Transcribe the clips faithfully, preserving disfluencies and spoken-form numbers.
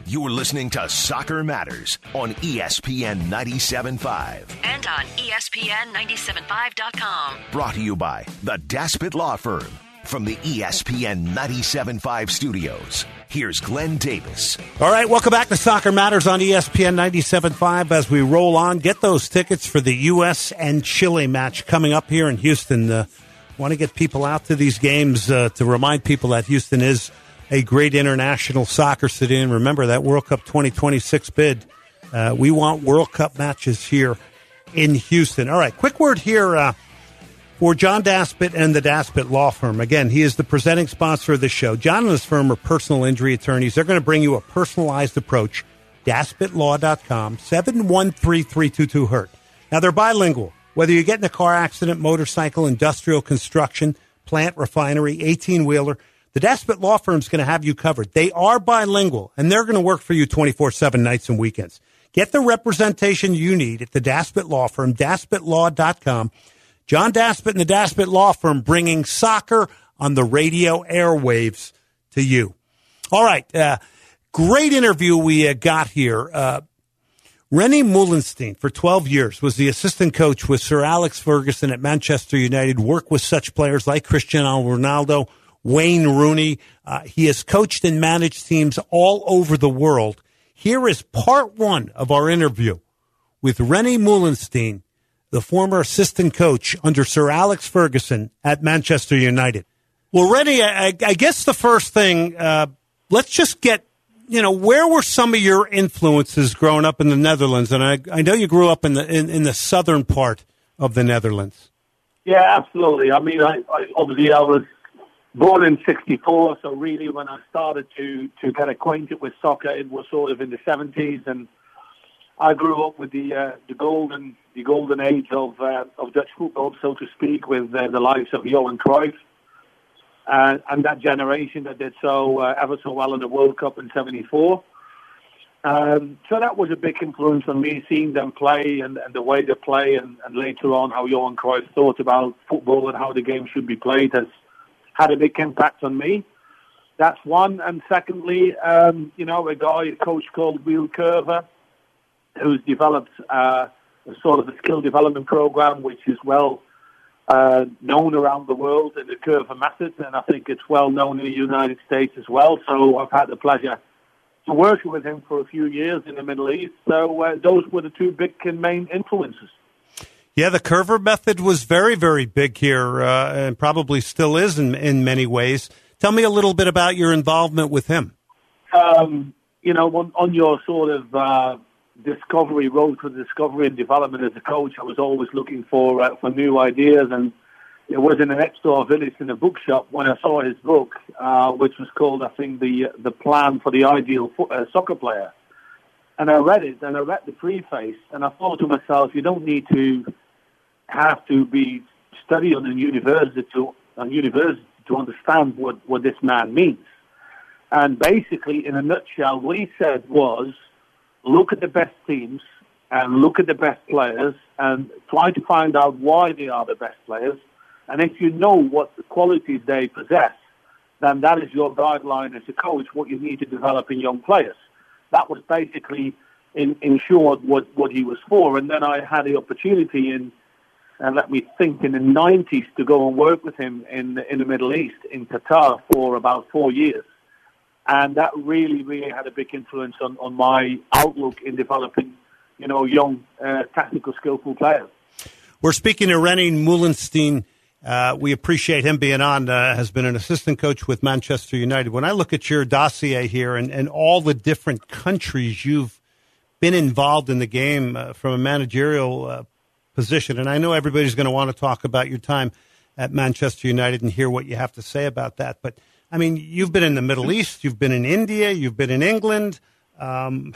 You're listening to Soccer Matters on E S P N ninety-seven point five. And on E S P N ninety-seven point five dot com. Brought to you by the Daspit Law Firm. From the E S P N ninety-seven point five studios, here's Glenn Davis. All right, welcome back to Soccer Matters on E S P N ninety-seven point five. As we roll on, get those tickets for the U S and Chile match coming up here in Houston. Uh, want to get people out to these games uh, to remind people that Houston is a great international soccer city. And remember that World Cup twenty twenty-six bid. Uh, we want World Cup matches here in Houston. All right, quick word here uh, for John Daspit and the Daspit Law Firm. Again, he is the presenting sponsor of the show. John and his firm are personal injury attorneys. They're going to bring you a personalized approach. Daspit Law dot com, seven one three, three two two, hurt. Now, they're bilingual. Whether you get in a car accident, motorcycle, industrial construction, plant, refinery, eighteen-wheeler, the Daspit Law Firm is going to have you covered. They are bilingual, and they're going to work for you twenty-four seven nights and weekends. Get the representation you need at the Daspit Law Firm, Daspit Law dot com. John Daspit and the Daspit Law Firm bringing soccer on the radio airwaves to you. All right, uh, great interview we uh, got here. Uh, René Meulensteen, for twelve years, was the assistant coach with Sir Alex Ferguson at Manchester United, worked with such players like Cristiano Ronaldo, Wayne Rooney. Uh, he has coached and managed teams all over the world. Here is part one of our interview with René Meulensteen, the former assistant coach under Sir Alex Ferguson at Manchester United. Well, René, I, I guess the first thing, uh, let's just get, you know, where were some of your influences growing up in the Netherlands? And I, I know you grew up in the in, in the southern part of the Netherlands. Yeah, absolutely. I mean, I, I obviously I was born in sixty-four, so really when I started to, to get acquainted with soccer, it was sort of in the seventies, and I grew up with the uh, the golden the golden age of uh, of Dutch football, so to speak, with uh, the likes of Johan Cruyff uh, and that generation that did so uh, ever so well in the World Cup in seventy-four. Um, so that was a big influence on me, seeing them play and, and the way they play, and, and later on how Johan Cruyff thought about football and how the game should be played has had a big impact on me. That's one. And secondly, um, you know, a guy, a coach called Wiel Curver, who's developed uh, a sort of a skill development program, which is well uh, known around the world in the Curver method, and I think it's well known in the United States as well. So I've had the pleasure to work with him for a few years in the Middle East. So uh, those were the two big and main influences. Yeah, the Curver method was very, very big here, uh, and probably still is in, in many ways. Tell me a little bit about your involvement with him. Um, you know, on, on your sort of uh, discovery, road to discovery and development as a coach, I was always looking for uh, for new ideas. And it was in the next door village in a bookshop when I saw his book, uh, which was called, I think, the the Plan for the Ideal Fo- uh, Soccer Player. And I read it, and I read the preface, and I thought to myself, you don't need to have to be studying on a university to, on university to understand what, what this man means. And basically, in a nutshell, what he said was, look at the best teams and look at the best players and try to find out why they are the best players. And if you know what the qualities they possess, then that is your guideline as a coach, what you need to develop in young players. That was basically, in, in short, what, what he was for. And then I had the opportunity in, and let me think, in the nineties to go and work with him in, in the Middle East, in Qatar, for about four years. And that really, really had a big influence on, on my outlook in developing, you know, young, uh, tactical, skillful players. We're speaking to René Meulensteen. Uh, we appreciate him being on, uh, has been an assistant coach with Manchester United. When I look at your dossier here and, and all the different countries you've been involved in the game uh, from a managerial uh, position, and I know everybody's going to want to talk about your time at Manchester United and hear what you have to say about that. But, I mean, you've been in the Middle East, you've been in India, you've been in England. Um,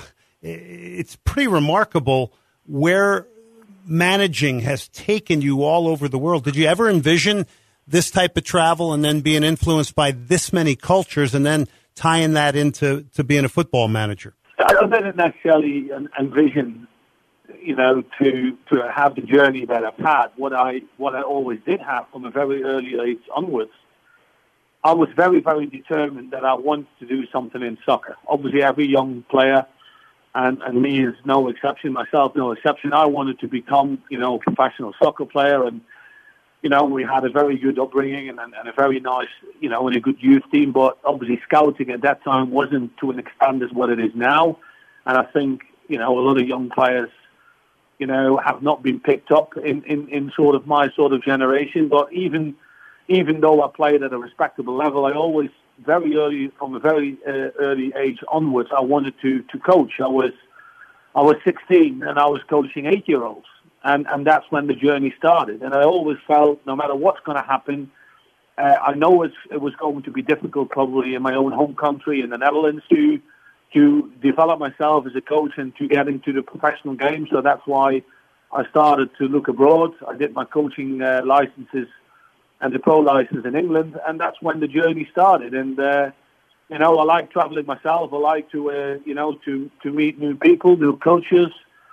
it's pretty remarkable where managing has taken you all over the world. Did you ever envision this type of travel and then being influenced by this many cultures and then tying that into to being a football manager? I didn't necessarily envision, you know, to to have the journey that I've had. What I what I always did have from a very early age onwards, I was very, very determined that I wanted to do something in soccer. Obviously, every young player, and, and me is no exception, myself no exception, I wanted to become, you know, a professional soccer player. And, you know, we had a very good upbringing and, and a very nice, you know, and a good youth team. But obviously scouting at that time wasn't to an extent as what it is now. And I think, you know, a lot of young players, you know, have not been picked up in, in, in sort of my sort of generation. But even even though I played at a respectable level, I always, very early, from a very uh, early age onwards, I wanted to, to coach. I was I was sixteen and I was coaching eight-year-olds. And, and that's when the journey started. And I always felt, no matter what's going to happen, uh, I know it's, it was going to be difficult probably in my own home country in the Netherlands to to develop myself as a coach and to get into the professional game. So that's why I started to look abroad. I did my coaching uh, licenses and the pro license in England, and that's when the journey started. And, uh, you know, I like traveling myself. I like to, uh, you know, to, to meet new people, new coaches.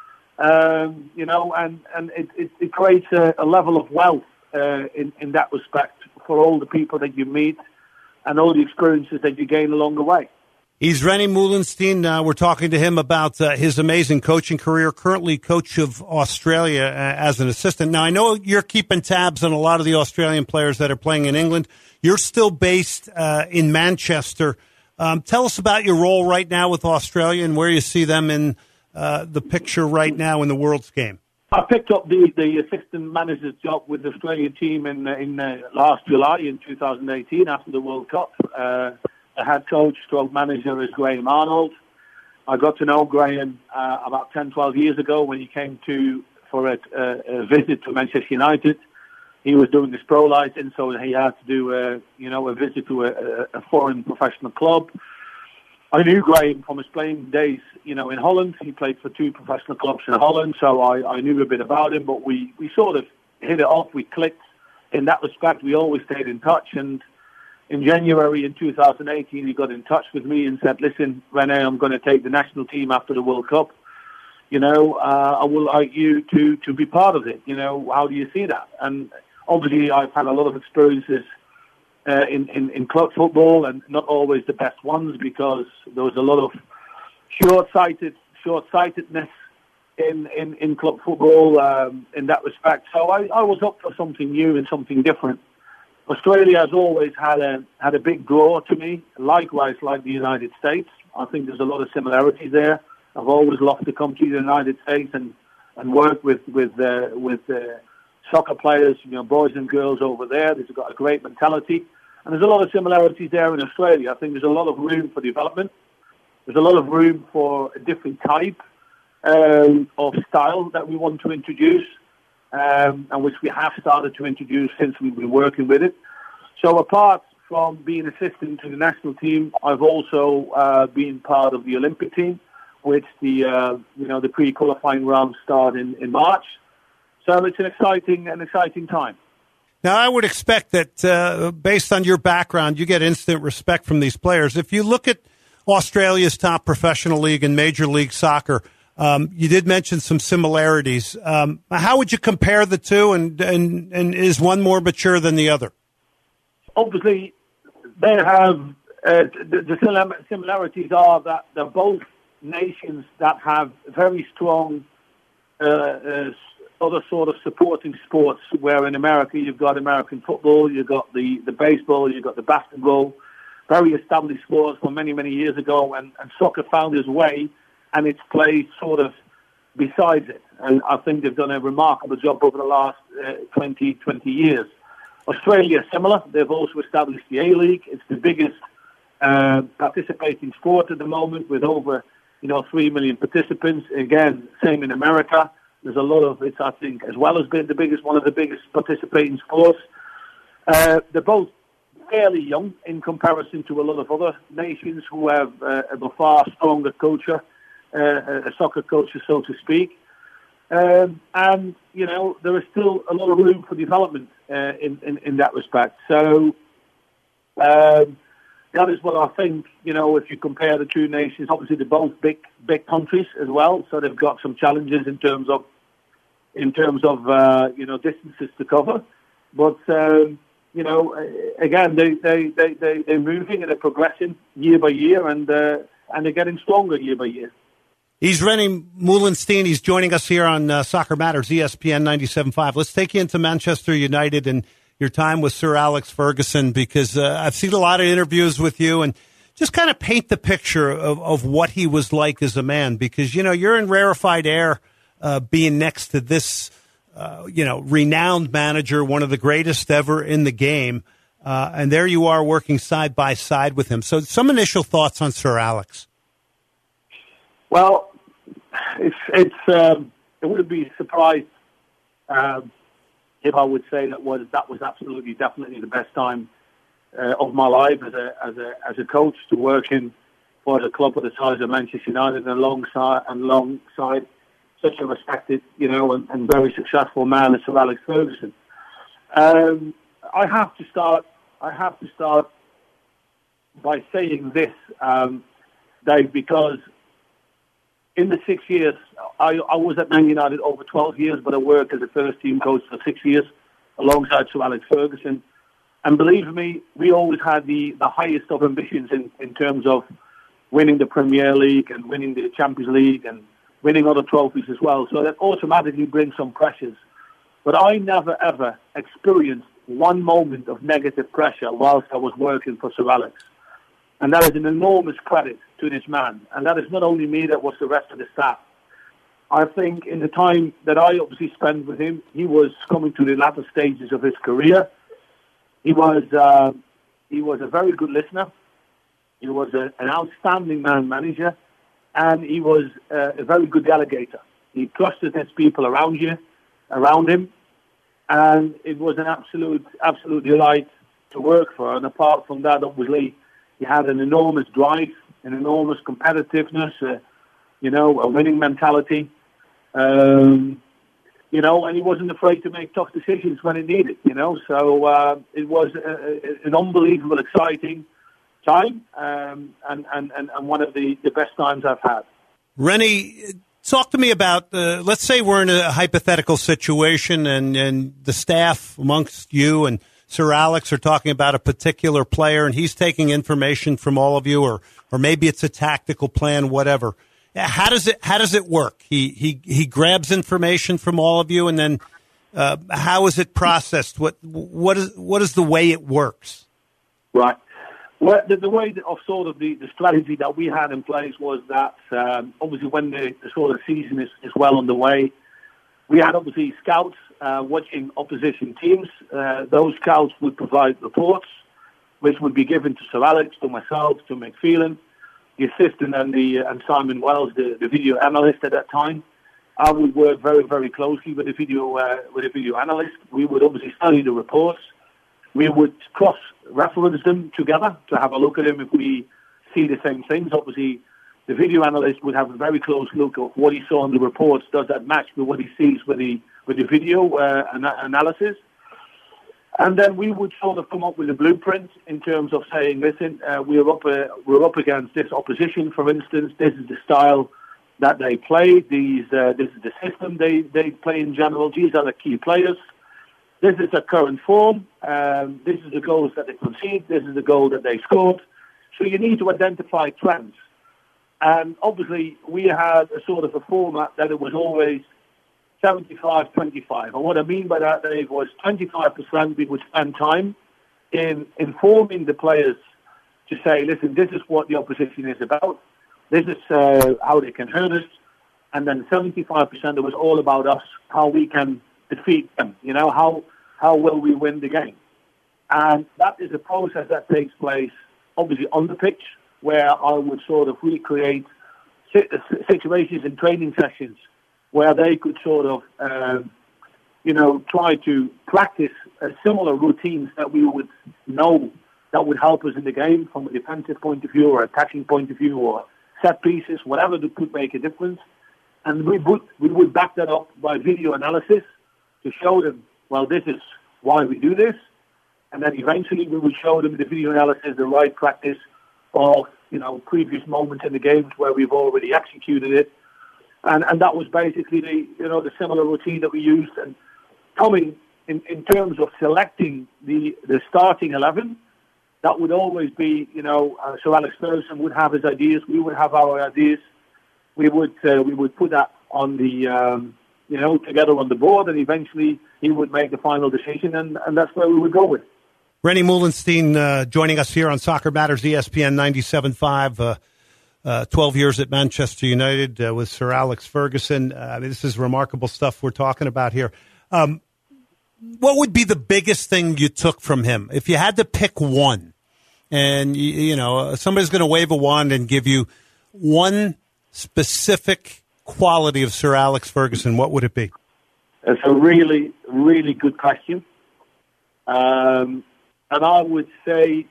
Um, you know, and, and it, it, it creates a, a level of wealth uh, in, in that respect for all the people that you meet and all the experiences that you gain along the way. He's Rennie Meulenstein. Uh, we're talking to him about uh, his amazing coaching career, currently coach of Australia uh, as an assistant. Now, I know you're keeping tabs on a lot of the Australian players that are playing in England. You're still based uh, in Manchester. Um, tell us about your role right now with Australia and where you see them in Uh, the picture right now in the World's game. I picked up the, the assistant manager's job with the Australian team in in uh, last July in two thousand eighteen after the World Cup. Uh, the head coach, stroke manager is Graham Arnold. I got to know Graham uh, about ten, twelve years ago when he came to for a, a, a visit to Manchester United. He was doing his pro license, so he had to do a, you know, a visit to a, a foreign professional club. I knew Graham from his playing days, you know, in Holland. He played for two professional clubs in Holland, so I, I knew a bit about him. But we, we sort of hit it off. We clicked in that respect. We always stayed in touch. And in January in two thousand eighteen, he got in touch with me and said, "Listen, Rennie, I'm going to take the national team after the World Cup. You know, uh, I would like you to, to be part of it. You know, how do you see that?" And obviously, I've had a lot of experiences Uh, in, in, in club football, and not always the best ones, because there was a lot of short-sighted, short-sightedness in, in, in club football um, in that respect. So I, I was up for something new and something different. Australia has always had a had a big draw to me, likewise like the United States. I think there's a lot of similarities there. I've always loved to come to the United States and, and work with with uh, with uh, soccer players, you know, boys and girls over there. They've got a great mentality. And there's a lot of similarities there in Australia. I think there's a lot of room for development. There's a lot of room for a different type um, of style that we want to introduce, um, and which we have started to introduce since we've been working with it. So apart from being assistant to the national team, I've also uh, been part of the Olympic team, which the uh, you know the pre-qualifying rounds start in, in March. So it's an exciting, an exciting time. Now, I would expect that uh, based on your background, you get instant respect from these players. If you look at Australia's top professional league and Major League Soccer, um, you did mention some similarities. Um, how would you compare the two, and, and, and is one more mature than the other? Obviously, they have uh, the, the similarities are that they're both nations that have very strong uh, uh, other sort of supporting sports, where in America you've got American football, you've got the, the baseball, you've got the basketball, very established sports from many, many years ago, and, and soccer found its way, and it's played sort of besides it. And I think they've done a remarkable job over the last uh, twenty, twenty years. Australia is similar. They've also established the A-League. It's the biggest uh, participating sport at the moment, with over, you know, three million participants. Again, same in America. There's a lot of it, I think, as well as being the biggest, one of the biggest participating sports. Uh, they're both fairly young in comparison to a lot of other nations who have uh, a far stronger culture, uh, a soccer culture, so to speak. Um, and, you know, there is still a lot of room for development uh, in, in, in that respect. So um, that is what I think, you know, if you compare the two nations, obviously they're both big, big countries as well. So they've got some challenges in terms of, in terms of, uh, you know, distances to cover. But, um, you know, again, they, they, they, they, they're moving and they're progressing year by year, and uh, and they're getting stronger year by year. He's Rennie Moulenstein. He's joining us here on uh, Soccer Matters, E S P N ninety-seven point five. Let's take you into Manchester United and your time with Sir Alex Ferguson, because uh, I've seen a lot of interviews with you, and just kind of paint the picture of, of what he was like as a man, because, you know, you're in rarefied air uh, being next to this Uh, you know, renowned manager, one of the greatest ever in the game, uh, and there you are working side by side with him. So some initial thoughts on Sir Alex. Well, it's, it's um, it wouldn't be surprised um, if I would say that was that was absolutely, definitely the best time uh, of my life as a as a as a coach, to work in for the club of the size of Manchester United, and alongside and alongside such a respected, you know, and, and very successful man as Sir Alex Ferguson. Um, I have to start. I have to start by saying this, um, Dave, because in the six years I, I was at Man United over twelve years, but I worked as a first team coach for six years alongside Sir Alex Ferguson. And believe me, we always had the, the highest of ambitions in, in terms of winning the Premier League and winning the Champions League and winning other trophies as well. So that automatically brings some pressures. But I never, ever experienced one moment of negative pressure whilst I was working for Sir Alex. And that is an enormous credit to this man. And that is not only me, that was the rest of the staff. I think in the time that I obviously spent with him, he was coming to the latter stages of his career. He was uh, he was a very good listener. He was a, an outstanding man manager. And he was uh, a very good delegator. He trusted his people around you, around him, and it was an absolute, absolute delight to work for. And apart from that, obviously, he had an enormous drive, an enormous competitiveness, uh, you know, a winning mentality, um, you know, and he wasn't afraid to make tough decisions when it needed, you know. So uh, it was a, a, an unbelievable, exciting time, um, and, and, and one of the, the best times I've had. Rennie, talk to me about, uh, let's say we're in a hypothetical situation, and, and the staff amongst you and Sir Alex are talking about a particular player, and he's taking information from all of you, or, or maybe it's a tactical plan, whatever. How does it, how does it work? He, he, he grabs information from all of you, and then uh, how is it processed? What, what is, what is the way it works? Right. Well, the, the way that, of sort of the, the strategy that we had in place was that um, obviously when the, the sort of season is, is well underway, we had obviously scouts uh, watching opposition teams. Uh, those scouts would provide reports, which would be given to Sir Alex, to myself, to McPhelan, the assistant, and the and Simon Wells, the, the video analyst at that time. I would work very, very closely with the video uh, with the video analyst. We would obviously study the reports. We would cross-reference them together to have a look at them if we see the same things. Obviously, the video analyst would have a very close look at what he saw in the reports. Does that match with what he sees with the with the video uh, ana- analysis? And then we would sort of come up with a blueprint in terms of saying, listen, uh, we're up uh, we're up against this opposition, for instance. This is the style that they play. These uh, this is the system they, they play in general. These are the key players. This is their current form. Um, this is the goals that they conceded. This is the goal that they scored. So you need to identify trends. And obviously, we had a sort of a format that it was always seventy-five twenty-five. And what I mean by that, Dave, was twenty-five percent we would spend time in informing the players to say, listen, this is what the opposition is about. This is uh, how they can hurt us. And then seventy-five percent, it was all about us, how we can defeat them. You know, how how will we win the game? And that is a process that takes place, obviously, on the pitch, where I would sort of recreate situations in training sessions where they could sort of, uh, you know, try to practice uh, similar routines that we would know that would help us in the game from a defensive point of view or attacking point of view or set pieces, whatever that could make a difference. And we would, we would back that up by video analysis to show them, well, this is why we do this. And then eventually we would show them the video analysis, the right practice of, you know, previous moments in the games where we've already executed it. And and that was basically the, you know, the similar routine that we used. And coming in, in terms of selecting the, the starting eleven, that would always be, you know, uh, Sir Alex Ferguson would have his ideas, we would have our ideas, we would uh, we would put that on the, um, you know, together on the board, and eventually he would make the final decision, and, and that's where we would go with. Rennie Moulenstein uh, joining us here on Soccer Matters, E S P N ninety-seven point five. Uh, uh, twelve years at Manchester United uh, with Sir Alex Ferguson. Uh, I mean, this is remarkable stuff we're talking about here. Um, what would be the biggest thing you took from him? If you had to pick one, and, you, you know, somebody's going to wave a wand and give you one specific quality of Sir Alex Ferguson, what would it be? It's a really, really good question. Um, and I would say,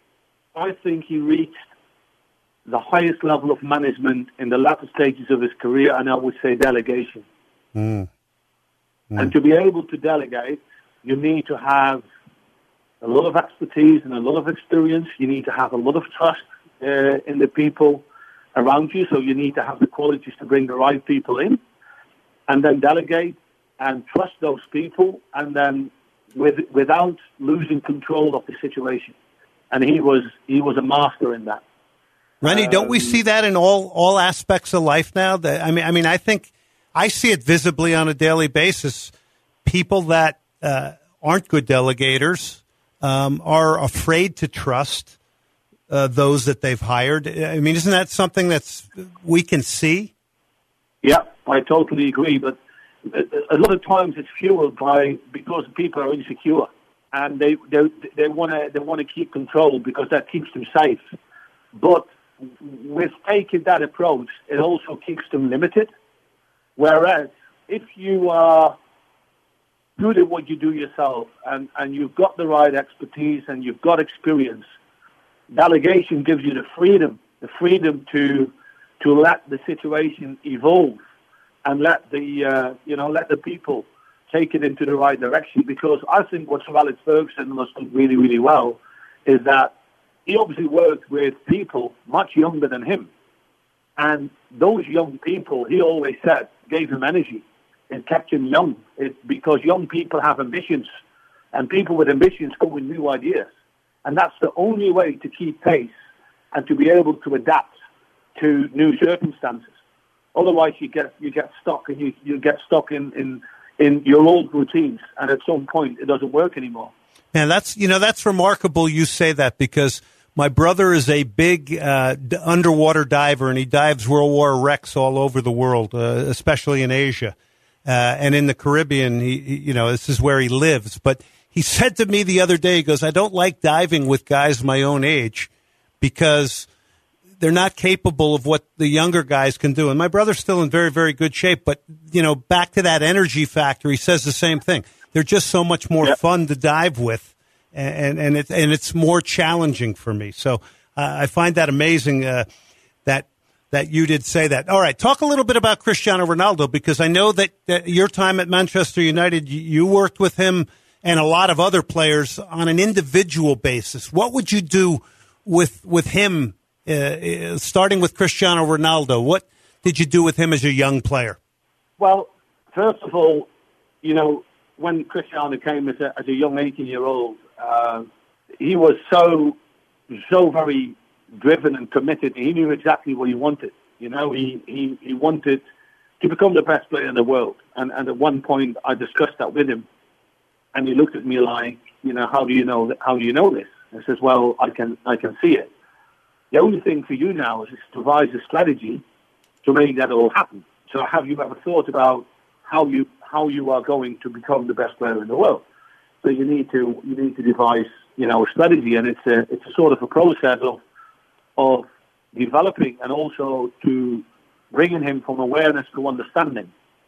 I think he reached the highest level of management in the latter stages of his career, and I would say delegation. Mm. Mm. And to be able to delegate, you need to have a lot of expertise and a lot of experience. You need to have a lot of trust uh, in the people around you, so you need to have the qualities to bring the right people in, and then delegate and trust those people, and then with, without losing control of the situation. And he was he was a master in that. Rennie, don't we see that in all, all aspects of life now? That I mean, I mean, I think I see it visibly on a daily basis. People that uh, aren't good delegators um, are afraid to trust uh, those that they've hired. I mean, isn't that something that's we can see? Yeah, I totally agree. But a lot of times it's fueled by because people are insecure and they they they want to they want to keep control because that keeps them safe. But with taking that approach, it also keeps them limited. Whereas if you are good at what you do yourself and, and you've got the right expertise and you've got experience, delegation gives you the freedom, the freedom to to let the situation evolve and let the uh, you know let the people take it into the right direction. Because I think what Sir Alex Ferguson has done really, really well is that he obviously worked with people much younger than him. And those young people, he always said, gave him energy. It kept him young. It, because young people have ambitions. And people with ambitions come with new ideas. And that's the only way to keep pace and to be able to adapt to new circumstances. Otherwise, you get you get stuck and you, you get stuck in, in, in your old routines. And at some point, it doesn't work anymore. And that's, you know, that's remarkable you say that, because my brother is a big uh, d- underwater diver, and he dives World War wrecks all over the world, uh, especially in Asia uh, and in the Caribbean. He, he, you know, this is where he lives. But he said to me the other day, he goes, I don't like diving with guys my own age because they're not capable of what the younger guys can do. And my brother's still in very, very good shape. But, you know, back to that energy factor, he says the same thing. They're just so much more yep. fun to dive with, and and it's and it's more challenging for me. So uh, I find that amazing uh, that that you did say that. All right, talk a little bit about Cristiano Ronaldo, because I know that, that your time at Manchester United, you, you worked with him and a lot of other players on an individual basis. What would you do with with him, uh, starting with Cristiano Ronaldo? What did you do with him as a young player? Well, first of all, you know, when Cristiano came as a, as a young eighteen-year-old, uh, he was so, so very driven and committed. He knew exactly what he wanted. You know, he, he, he wanted to become the best player in the world. And, and at one point, I discussed that with him, and he looked at me like, you know, how do you know that, how do you know this? I says, well, I can I can see it. The only thing for you now is to devise a strategy to make that all happen. So, have you ever thought about how you how you are going to become the best player in the world? So you need to you need to devise, you know, a strategy, and it's a it's a sort of a process of of developing and also to bringing him from awareness to understanding.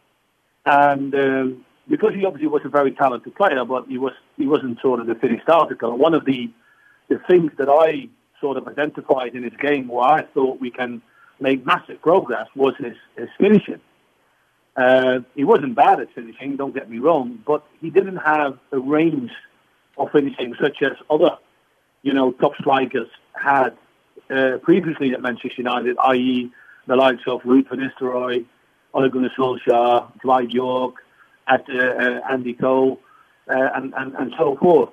And um, because he obviously was a very talented player, but he was he wasn't sort of the finished article. And one of the the things that I sort of identified in his game where I thought we can make massive progress was his, his finishing. Uh, he wasn't bad at finishing, don't get me wrong, but he didn't have a range of finishing such as other, you know, top strikers had uh, previously at Manchester United, that is the likes of Ruud van Nistelrooy, Ole Gunnar Solskjaer, Dwight York, at uh, uh, Andy Cole. uh, and, and, and so forth.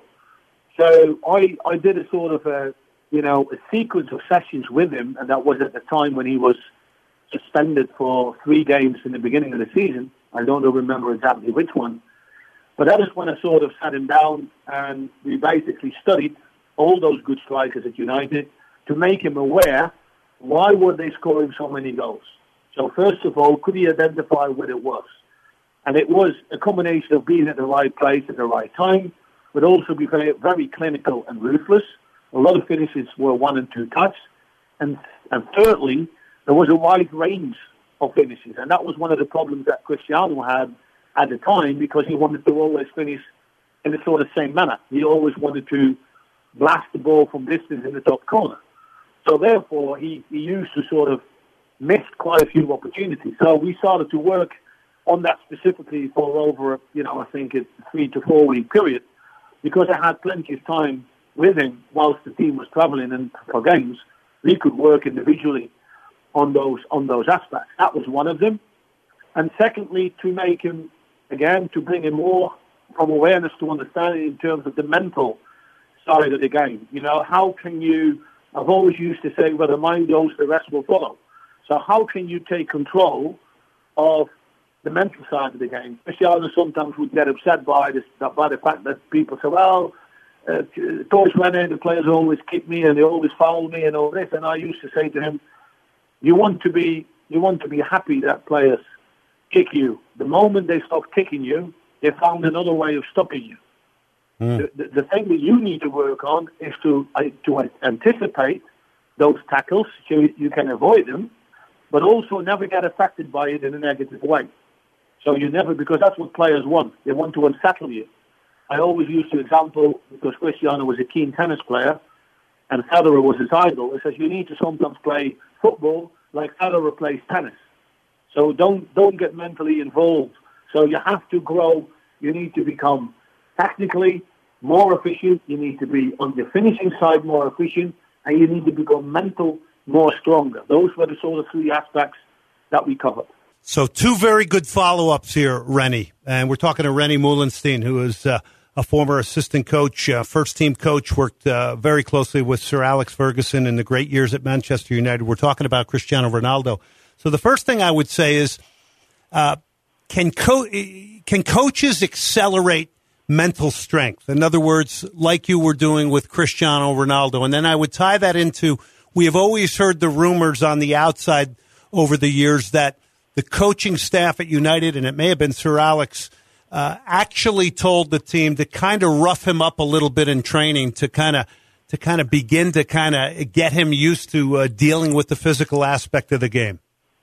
So I, I did a sort of a, you know, a sequence of sessions with him, and that was at the time when he was suspended for three games in the beginning of the season. I don't remember exactly which one. But that is when I sort of sat him down, and we basically studied all those good strikers at United to make him aware why were they scoring so many goals. So first of all, could he identify what it was? And it was a combination of being at the right place at the right time, but also be very, very clinical and ruthless. A lot of finishes were one and two touch. And, and thirdly, there was a wide range of finishes. And that was one of the problems that Cristiano had at the time, because he wanted to always finish in the sort of same manner. He always wanted to blast the ball from distance in the top corner. So therefore, he, he used to sort of miss quite a few opportunities. So we started to work on that specifically for over, you know, I think it's a three to four week period, because I had plenty of time with him whilst the team was travelling and for games. We could work individually on those on those aspects. That was one of them. And secondly, to make him, again, to bring him more from awareness to understanding in terms of the mental side of the game. You know, how can you, I've always used to say, where the mind goes, the rest will follow. So how can you take control of the mental side of the game? Cristiano sometimes would get upset by this, by the fact that people say, well, uh, Coach René, the players always kick me and they always foul me and all this. And I used to say to him, you want to be, you want to be happy that players kick you. The moment they stop kicking you, they found another way of stopping you. Mm. The, the, the thing that you need to work on is to uh, to anticipate those tackles so you, you can avoid them, but also never get affected by it in a negative way. So you never, because that's what players want. They want to unsettle you. I always use the example, because Cristiano was a keen tennis player and Federer was his idol. It says you need to sometimes play football like Federer plays tennis. So don't don't get mentally involved. So you have to grow. You need to become technically more efficient. You need to be on the finishing side more efficient, and you need to become mental more stronger. Those were the sort of three aspects that we covered. So two very good follow-ups here, Rennie. And we're talking to Rennie Meulenstein, who is uh, a former assistant coach, uh, first-team coach, worked uh, very closely with Sir Alex Ferguson in the great years at Manchester United. We're talking about Cristiano Ronaldo. So the first thing I would say is, uh, can co- can coaches accelerate mental strength? In other words, like you were doing with Cristiano Ronaldo. And then I would tie that into, we have always heard the rumors on the outside over the years that the coaching staff at United, and it may have been Sir Alex, uh, actually told the team to kind of rough him up a little bit in training to kind of to kind of begin to kind of get him used to uh, dealing with the physical aspect of the game.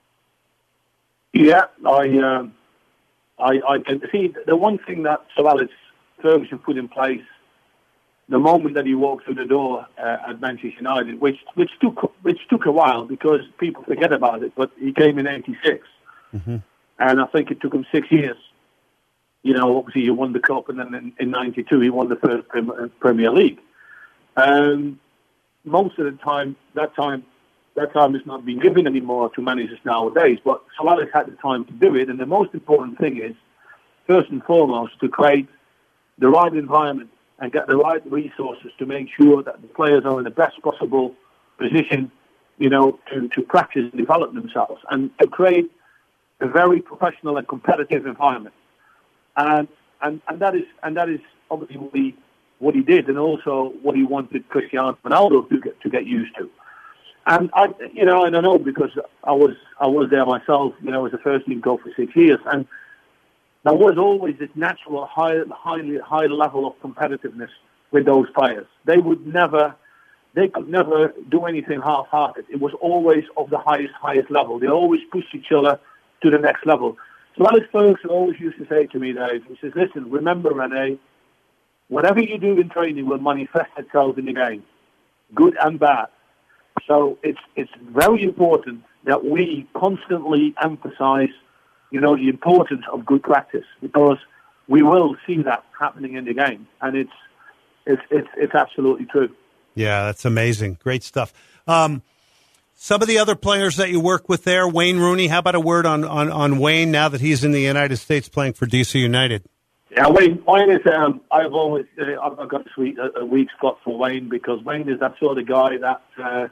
Yeah, I, uh, I, I can see the one thing that Sir Alex Ferguson put in place the moment that he walked through the door uh, at Manchester United, which which took which took a while because people forget about it. But he came in eighty-six, mm-hmm. and I think it took him six years. You know, obviously he won the cup, and then in, in ninety-two he won the first Premier League. Um, most of the time, that time. That time is not being given anymore to managers nowadays, but Sir Alex had the time to do it. And the most important thing is, first and foremost, to create the right environment and get the right resources to make sure that the players are in the best possible position, you know, to, to practice and develop themselves, and to create a very professional and competitive environment. And and, and that is and that is obviously what he, what he did, and also what he wanted Cristiano Ronaldo to get to get used to. And I, you know, and I know because I was I was there myself. You know, as a first team coach for six years, and there was always this natural high, highly high level of competitiveness with those players. They would never, they could never do anything half-hearted. It was always of the highest highest level. They always pushed each other to the next level. So Alex Ferguson always used to say to me, Dave, he says, "Listen, remember, René, whatever you do in training will manifest itself in the game, good and bad." So it's it's very important that we constantly emphasize, you know, the importance of good practice, because we will see that happening in the game, and it's it's it's, it's absolutely true. Yeah, that's amazing. Great stuff. Um, some of the other players that you work with there, Wayne Rooney. How about a word on, on, on Wayne now that he's in the United States playing for D C United? Yeah, Wayne, Wayne is, um, I've always, uh, I've got a, sweet, a, a weak spot for Wayne because Wayne is that sort of guy that uh,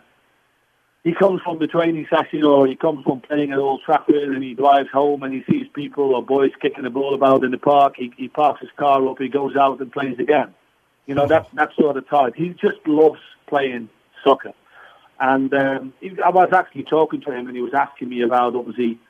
he comes from the training session or he comes from playing at Old Trafford and he drives home and he sees people or boys kicking the ball about in the park. He, he parks his car up, he goes out and plays again. You know, that, that sort of type. He just loves playing soccer. And um, he, I was actually talking to him and he was asking me about, obviously,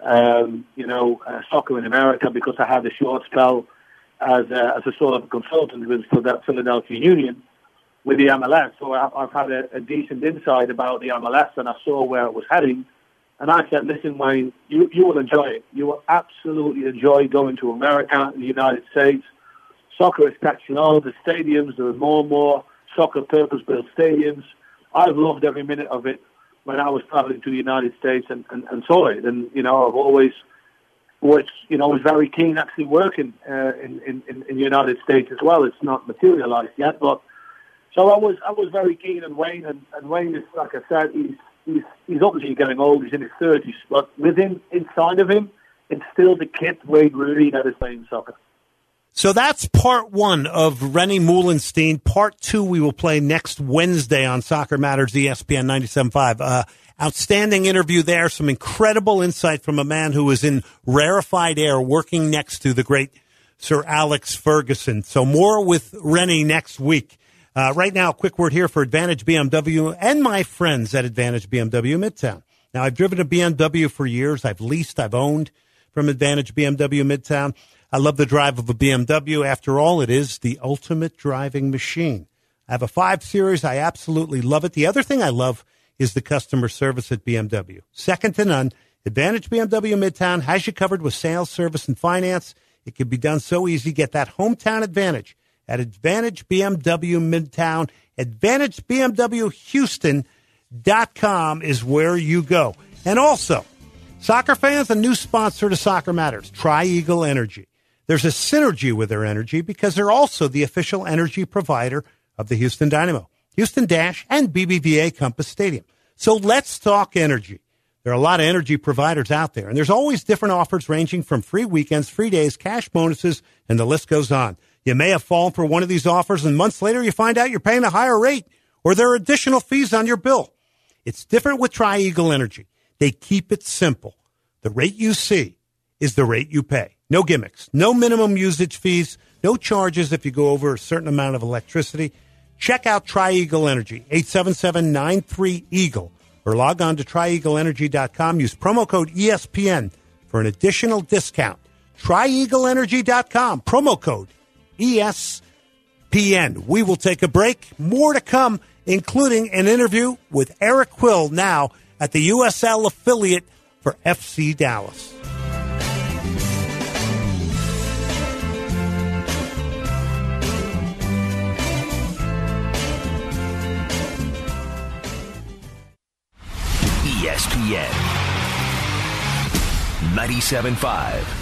um, you know, uh, soccer in America because I had a short spell as a, as a sort of consultant with for that Philadelphia Union with the M L S. So I, I've had a, a decent insight about the M L S and I saw where it was heading. And I said, listen, Wayne, you, you will enjoy it. You will absolutely enjoy going to America, the United States. Soccer is catching on. The stadiums, there are more and more soccer purpose-built stadiums. I've loved every minute of it when I was traveling to the United States and, and, and saw it. And, you know, I've always... which, you know, was very keen actually working uh, in, in, in the United States as well. It's not materialized yet, but so I was I was very keen on Wayne, and, and Wayne is, like I said, he's, he's he's obviously getting old, he's in his thirties, but within, inside of him, it's still the kid, Wayne Rooney, that is playing soccer. So that's part one of Rennie Moulenstein. Part two we will play next Wednesday on Soccer Matters, E S P N ninety-seven point five. Uh, outstanding interview there. Some incredible insight from a man who was in rarefied air working next to the great Sir Alex Ferguson. So more with Rennie next week. Uh, right now, a quick word here for Advantage B M W and my friends at Advantage B M W Midtown. Now, I've driven a B M W for years. I've leased, I've owned from Advantage B M W Midtown. I love the drive of a B M W. After all, it is the ultimate driving machine. I have a five Series. I absolutely love it. The other thing I love is the customer service at B M W. Second to none. Advantage B M W Midtown has you covered with sales, service, and finance. It can be done so easy. Get that hometown advantage at Advantage B M W Midtown. Advantage B M W Houston dot com is where you go. And also, soccer fans, a new sponsor to Soccer Matters, Tri-Eagle Energy. There's a synergy with their energy because they're also the official energy provider of the Houston Dynamo, Houston Dash, and B B V A Compass Stadium. So let's talk energy. There are a lot of energy providers out there, and there's always different offers ranging from free weekends, free days, cash bonuses, and the list goes on. You may have fallen for one of these offers, and months later you find out you're paying a higher rate, or there are additional fees on your bill. It's different with Tri-Eagle Energy. They keep it simple. The rate you see is the rate you pay. No gimmicks, no minimum usage fees, no charges if you go over a certain amount of electricity. Check out Tri-Eagle Energy, eight seven seven, nine three, EAGLE, or log on to Tri Eagle Energy dot com. Use promo code E S P N for an additional discount. Tri Eagle Energy dot com, promo code E S P N. We will take a break. More to come, including an interview with Eric Quill, now at the U S L affiliate for F C Dallas. E S P N ninety-seven point five.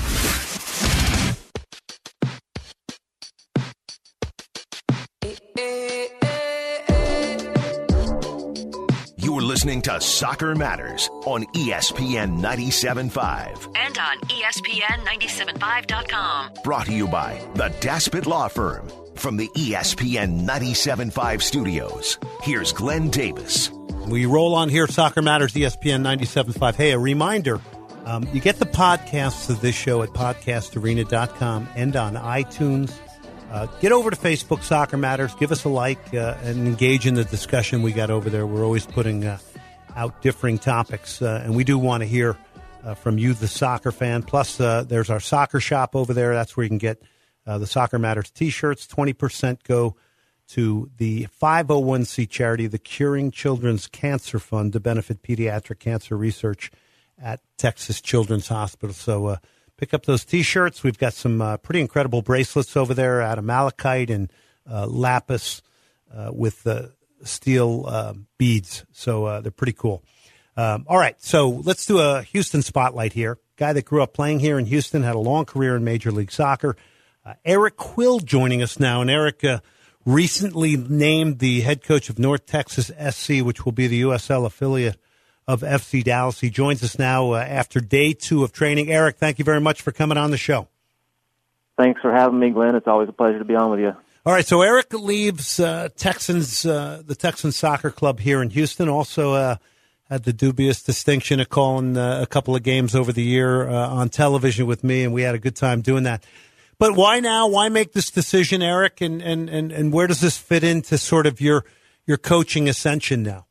You're listening to Soccer Matters on E S P N ninety-seven point five. And on E S P N ninety-seven point five dot com. Brought to you by the Daspit Law Firm. From the E S P N ninety-seven point five studios, here's Glenn Davis. We roll on here, Soccer Matters, E S P N ninety-seven point five. Hey, a reminder, um, you get the podcasts of this show at podcast arena dot com and on iTunes. Uh, get over to Facebook, Soccer Matters. Give us a like uh, and engage in the discussion we got over there. We're always putting uh, out differing topics, uh, and we do want to hear uh, from you, the soccer fan. Plus, uh, there's our soccer shop over there. That's where you can get uh, the Soccer Matters T-shirts. twenty percent go to the five oh one c charity, the Curing Children's Cancer Fund, to benefit pediatric cancer research at Texas Children's Hospital. So uh, pick up those T-shirts. We've got some uh, pretty incredible bracelets over there out of malachite and uh, lapis uh, with uh, steel uh, beads. So uh, they're pretty cool. Um, all right, so let's do a Houston spotlight here. Guy that grew up playing here in Houston, had a long career in Major League Soccer. Uh, Eric Quill joining us now. And Eric uh, recently named the head coach of North Texas S C, which will be the U S L affiliate of F C Dallas. He joins us now uh, after day two of training. Eric, thank you very much for coming on the show. Thanks for having me, Glenn. It's always a pleasure to be on with you. All right, so Eric leaves uh, Texans, uh, the Texans Soccer Club here in Houston. Also uh, had the dubious distinction of calling uh, a couple of games over the year uh, on television with me, and we had a good time doing that. But why now? Why make this decision, Eric? And, and, and, and where does this fit into sort of your your coaching ascension now?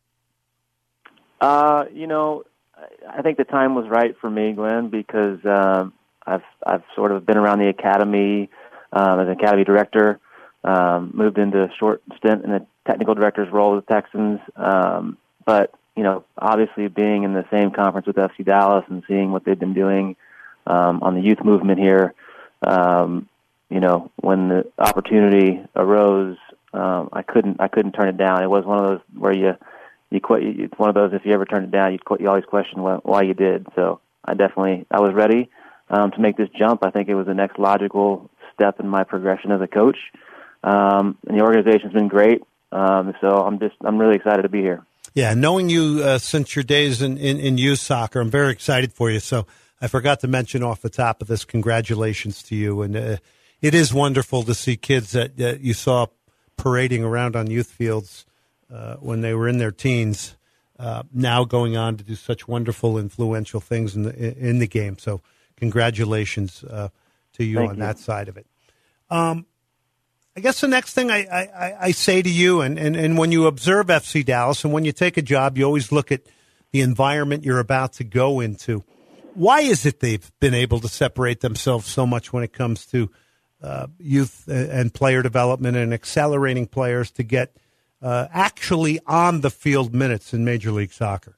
Uh, you know, I think the time was right for me, Glenn, because um, I've I've sort of been around the academy um, as an academy director. Um, moved into a short stint in the technical director's role with the Texans. Um, but, you know, obviously being in the same conference with F C Dallas and seeing what they've been doing um, on the youth movement here, um, you know, when the opportunity arose, um, I couldn't I couldn't turn it down. It was one of those where you, you quit, it's one of those, if you ever turn it down, you, you always question why, why you did. So I definitely, I was ready um, to make this jump. I think it was the next logical step in my progression as a coach. Um, and the organization's been great, um, so I'm just I'm really excited to be here. Yeah, knowing you uh, since your days in, in, in youth soccer, I'm very excited for you. So I forgot to mention off the top of this, congratulations to you. And uh, it is wonderful to see kids that, that you saw parading around on youth fields uh, when they were in their teens, uh, now going on to do such wonderful, influential things in the in the game. So congratulations uh, to you Thank on you. that side of it. Um, I guess the next thing I, I, I say to you, and, and, and when you observe F C Dallas and when you take a job, you always look at the environment you're about to go into. Why is it they've been able to separate themselves so much when it comes to uh, youth and player development and accelerating players to get uh, actually on the field minutes in Major League Soccer?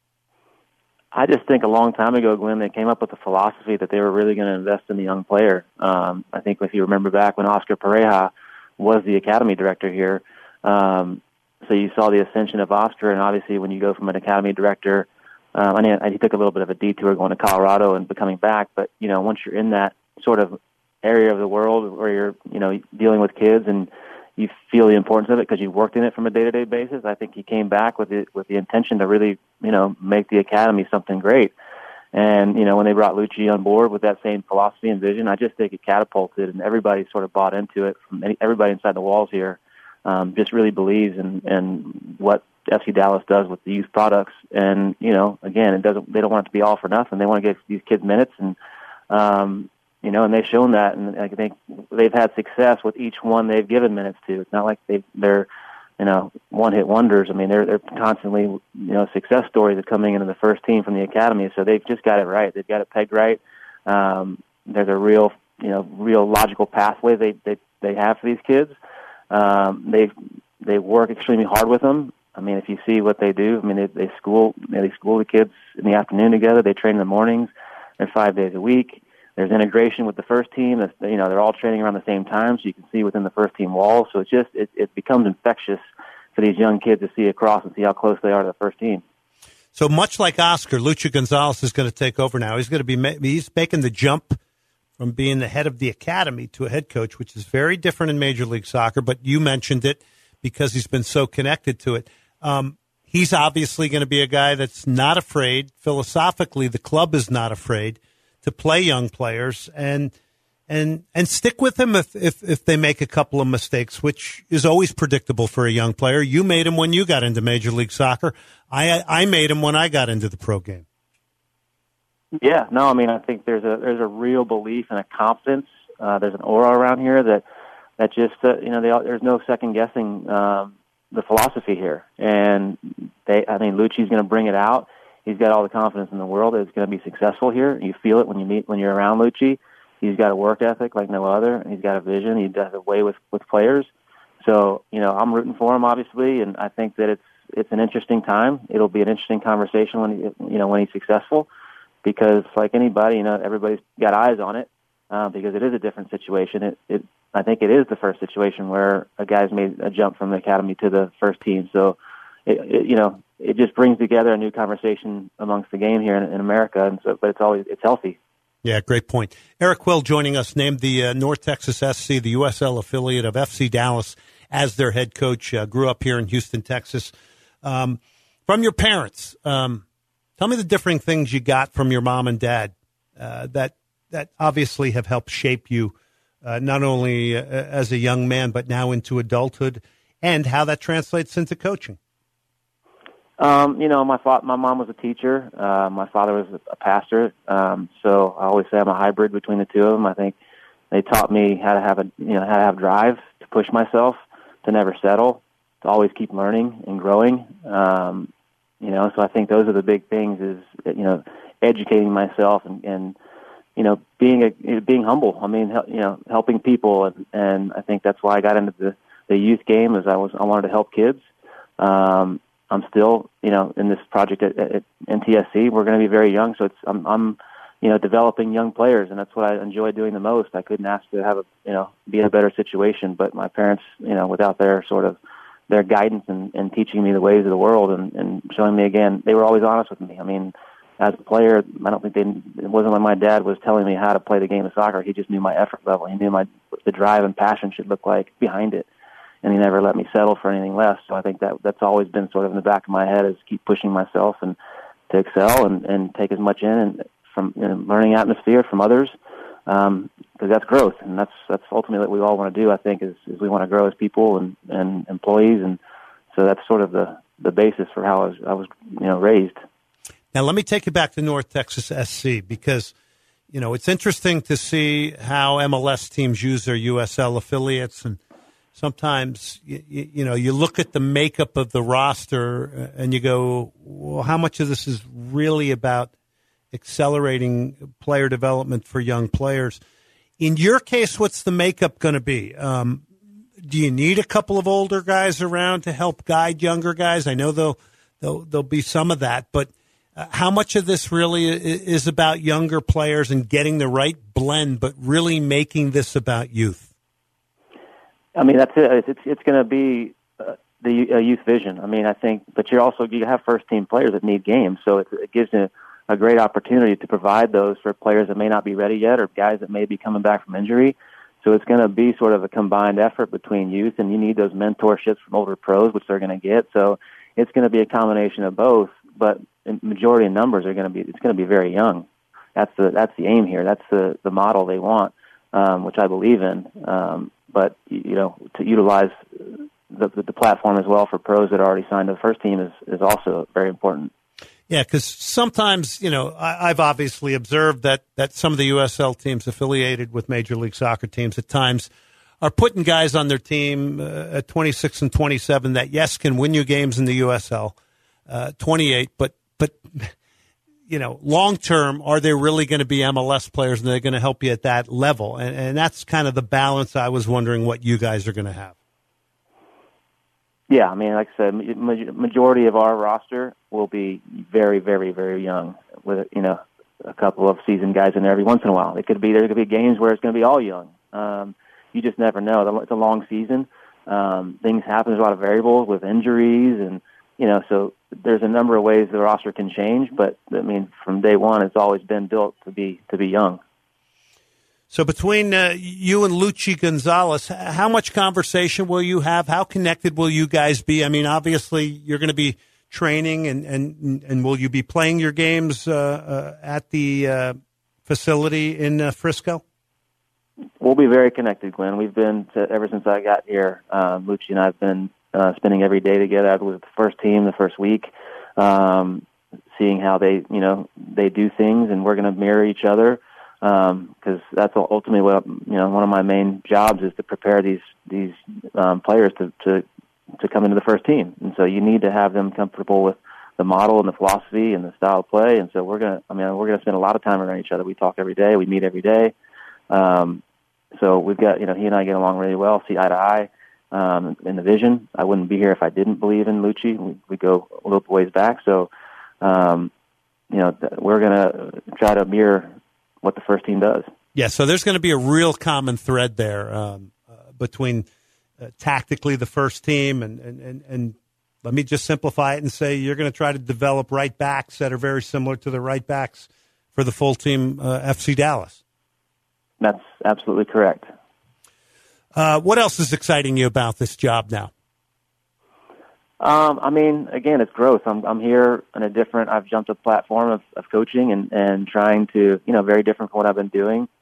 I just think a long time ago, Glenn, they came up with the philosophy that they were really going to invest in the young player. Um, I think if you remember back when Oscar Pareja was the academy director here, um, so you saw the ascension of Oscar, and obviously when you go from an academy director, um, I mean, he took a little bit of a detour going to Colorado and becoming back, but, you know, once you're in that sort of area of the world where you're, you know, dealing with kids and you feel the importance of it because you've worked in it from a day-to-day basis, I think he came back with the, with the intention to really, you know, make the academy something great. And, you know, when they brought Lucci on board with that same philosophy and vision, I just think it catapulted, and everybody sort of bought into it. From any, everybody inside the walls here um, just really believes in, in what F C Dallas does with the youth products. And, you know, again, it doesn't. They don't want it to be all for nothing. They want to give these kids minutes, and um, you know, and they've shown that. And I think they've had success with each one they've given minutes to. It's not like they they're you know, one-hit wonders. I mean, they're they're constantly, you know, success stories of coming into the first team from the academy. So they've just got it right. They've got it pegged right. Um, there's a real, you know, real logical pathway they they, they have for these kids. Um, they they work extremely hard with them. I mean, if you see what they do, I mean, they they school you know, they school the kids in the afternoon together. They train in the mornings, and five days a week. There's integration with the first team. That's, you know, they're all training around the same time, so you can see within the first team walls. So it's just it, it becomes infectious for these young kids to see across and see how close they are to the first team. So much like Oscar, Lucha Gonzalez is going to take over now. He's going to be ma- he's making the jump from being the head of the academy to a head coach, which is very different in Major League Soccer. But you mentioned it because he's been so connected to it. Um, he's obviously going to be a guy that's not afraid. Philosophically, the club is not afraid to play young players and and and stick with them if, if if they make a couple of mistakes, which is always predictable for a young player. You made them when you got into Major League Soccer. I I made them when I got into the pro game. Yeah, no, I mean, I think there's a there's a real belief and a confidence. Uh, there's an aura around here that that just uh, you know they, there's no second guessing um, the philosophy here, and they I mean Lucci's going to bring it out. He's got all the confidence in the world that it's going to be successful here. You feel it when you meet when you're around Lucci. He's got a work ethic like no other. He's got a vision. He does it way with with players. So you know I'm rooting for him, obviously, and I think that it's it's an interesting time. It'll be an interesting conversation when he, you know when he's successful, because like anybody, you know everybody's got eyes on it uh, because it is a different situation. It, it I think it is the first situation where a guy's made a jump from the academy to the first team. So it, it, you know. It just brings together a new conversation amongst the game here in, in America, and so, but it's always it's healthy. Yeah, great point. Eric Quill joining us, named the uh, North Texas S C, the U S L affiliate of F C Dallas, as their head coach. Uh, grew up here in Houston, Texas. Um, from your parents, um, tell me the differing things you got from your mom and dad uh, that that obviously have helped shape you uh, not only uh, as a young man, but now into adulthood, and how that translates into coaching? Um, you know, my fa- my mom was a teacher. Uh, my father was a pastor. Um, so I always say I'm a hybrid between the two of them. I think they taught me how to have a, you know, how to have drive, to push myself, to never settle, to always keep learning and growing. Um, you know, so I think those are the big things is, you know, educating myself and, and you know, being a, being humble. I mean, you know, helping people. And, and I think that's why I got into the, the youth game is I was, I wanted to help kids. Um, I'm still, you know, in this project at, at N T S C. We're going to be very young, so it's I'm, I'm, you know, developing young players, and that's what I enjoy doing the most. I couldn't ask to have a, you know, be in a better situation, but my parents, you know, without their sort of their guidance and, and teaching me the ways of the world and, and showing me again, they were always honest with me. I mean, as a player, I don't think they, it wasn't like my dad was telling me how to play the game of soccer. He just knew my effort level. He knew my the drive and passion should look like behind it. And he never let me settle for anything less. So I think that that's always been sort of in the back of my head is keep pushing myself and to excel and, and take as much in and from you know, learning atmosphere from others, because um, that's growth, and that's that's ultimately what we all want to do. I think is, is we want to grow as people and, and employees, and so that's sort of the, the basis for how I was I was you know raised. Now let me take you back to North Texas S C because you know it's interesting to see how M L S teams use their U S L affiliates and. Sometimes, you, you know, you look at the makeup of the roster and you go, well, how much of this is really about accelerating player development for young players? In your case, what's the makeup going to be? Um, do you need a couple of older guys around to help guide younger guys? I know there'll, there'll, there'll be some of that, but uh, how much of this really is about younger players and getting the right blend, but really making this about youth? I mean, that's it. It's it's going to be uh, the uh, youth vision. I mean, I think, but you're also you have first team players that need games, so it, it gives a, a great opportunity to provide those for players that may not be ready yet or guys that may be coming back from injury. So it's going to be sort of a combined effort between youth, and you need those mentorships from older pros, which they're going to get. So it's going to be a combination of both, but in majority of numbers are going to be it's going to be very young. That's the that's the aim here. That's the the model they want, um, which I believe in. Um, But, you know, to utilize the, the platform as well for pros that are already signed to the first team is, is also very important. Yeah, because sometimes, you know, I, I've obviously observed that, that some of the U S L teams affiliated with Major League Soccer teams at times are putting guys on their team uh, at twenty-six and twenty-seven that, yes, can win you games in the U S L, uh, twenty-eight, but, but you know, long term, are they really going to be M L S players and they're going to help you at that level? And, and that's kind of the balance I was wondering what you guys are going to have. Yeah, I mean, like I said, majority of our roster will be very, very, very young with, you know, a couple of seasoned guys in there every once in a while. It could be, there could be games where it's going to be all young. Um, you just never know. It's a long season. Um, things happen. There's a lot of variables with injuries and, you know, so there's a number of ways the roster can change, but I mean, from day one, it's always been built to be to be young. So between uh, you and Luchi Gonzalez, how much conversation will you have? How connected will you guys be? I mean, obviously, you're going to be training, and and and will you be playing your games uh, uh, at the uh, facility in uh, Frisco? We'll be very connected, Glenn. We've been to, ever since I got here. Uh, Luchi and I have been. Uh, spending every day together. I was with the first team the first week, um, seeing how they, you know, they do things, and we're going to mirror each other because um, that's ultimately what you know. One of my main jobs is to prepare these these um, players to, to to come into the first team, and so you need to have them comfortable with the model and the philosophy and the style of play. And so we're gonna, I mean, we're gonna spend a lot of time around each other. We talk every day. We meet every day. Um, so we've got, you know, he and I get along really well, see eye to eye. Um, in the vision. I wouldn't be here if I didn't believe in Luchi. We, we go a little ways back. So, um, you know, th- we're going to try to mirror what the first team does. Yeah, so there's going to be a real common thread there um, uh, between uh, tactically the first team and, and, and, and let me just simplify it and say you're going to try to develop right backs that are very similar to the right backs for the full team uh, F C Dallas. That's absolutely correct. Uh, what else is exciting you about this job now? Um, I mean, again, it's growth. I'm I'm here in a different. I've jumped a platform of, of coaching and, and trying to, you know, very different from what I've been doing.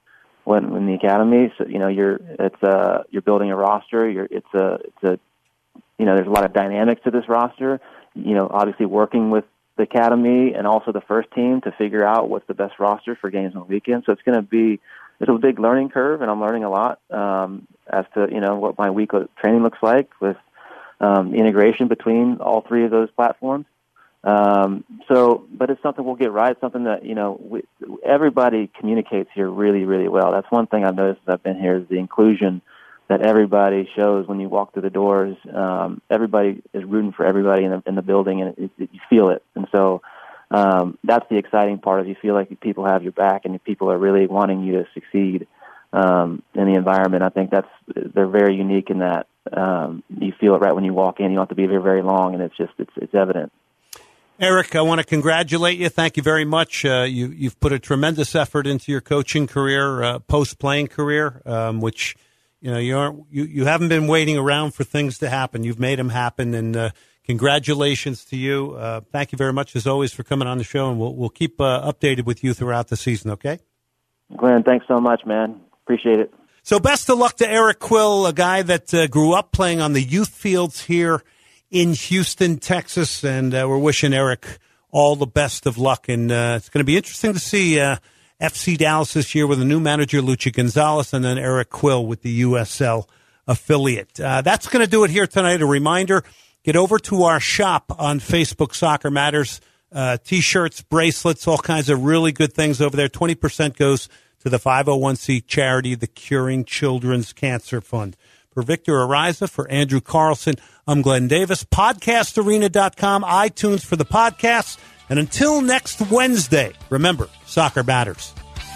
when in the academy. So you know, you're it's uh you're building a roster. You're it's a it's a you know, there's a lot of dynamics to this roster. You know, obviously working with the academy and also the first team to figure out what's the best roster for games on the weekend. So it's going to be it's a big learning curve, and I'm learning a lot um, as to you know what my week of training looks like with um, the integration between all three of those platforms. Um, so, but it's something we'll get right. It's something that, you know, we, everybody communicates here really, really well. That's one thing I've noticed as I've been here is the inclusion that everybody shows when you walk through the doors. Um, everybody is rooting for everybody in the, in the building, and it, it, you feel it. And so, um, that's the exciting part is you feel like people have your back and people are really wanting you to succeed, um, in the environment. I think that's, they're very unique in that, um, you feel it right when you walk in. You don't have to be there very long, and it's just, it's, it's evident. Eric, I want to congratulate you. Thank you very much. Uh, you, you've put a tremendous effort into your coaching career, uh, post-playing career, um, which, you know, you aren't, you, you haven't been waiting around for things to happen. You've made them happen, and uh, congratulations to you. Uh, thank you very much, as always, for coming on the show, and we'll, we'll keep uh, updated with you throughout the season, okay? Glenn, thanks so much, man. Appreciate it. So best of luck to Eric Quill, a guy that uh, grew up playing on the youth fields here in Houston, Texas, and uh, we're wishing Eric all the best of luck. And uh, it's going to be interesting to see uh, F C Dallas this year with a new manager, Luchi Gonzalez, and then Eric Quill with the U S L affiliate. Uh, that's going to do it here tonight. A reminder, get over to our shop on Facebook, Soccer Matters. Uh, T-shirts, bracelets, all kinds of really good things over there. twenty percent goes to the five oh one c charity, the Curing Children's Cancer Fund. For Victor Ariza, for Andrew Carlson, I'm Glenn Davis. podcast arena dot com, iTunes for the podcast. And until next Wednesday, remember, soccer matters.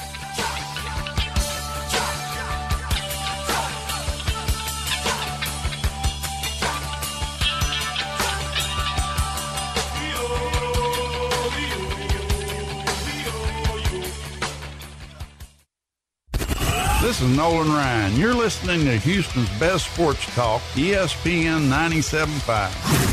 This is Nolan Ryan. You're listening to Houston's best sports talk, E S P N ninety-seven point five.